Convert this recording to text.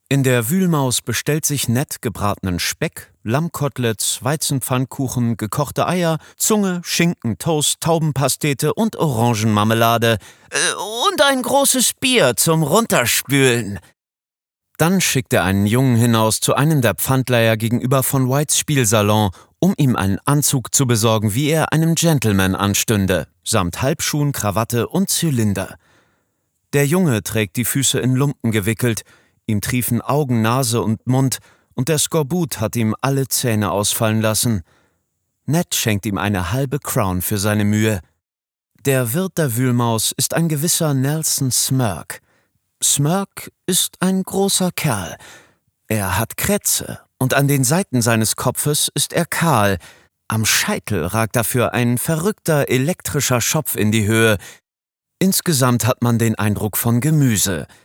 In der Wühlmaus bestellt sich Ned gebratenen Speck, Lammkoteletts, Weizenpfannkuchen, gekochte Eier, Zunge, Schinken, Toast, Taubenpastete und Orangenmarmelade. Und ein großes Bier zum Runterspülen. Dann schickt er einen Jungen hinaus zu einem der Pfandleiher gegenüber von Whites Spielsalon, um ihm einen Anzug zu besorgen, wie er einem Gentleman anstünde, samt Halbschuhen, Krawatte und Zylinder. Der Junge trägt die Füße in Lumpen gewickelt, ihm triefen Augen, Nase und Mund, und der Skorbut hat ihm alle Zähne ausfallen lassen. Ned schenkt ihm eine halbe Crown für seine Mühe. Der Wirt der Wühlmaus ist ein gewisser Nelson Smirk. Smirk ist ein großer Kerl. Er hat Krätze, und an den Seiten seines Kopfes ist er kahl. Am Scheitel ragt dafür ein verrückter elektrischer Schopf in die Höhe. Insgesamt hat man den Eindruck von Gemüse.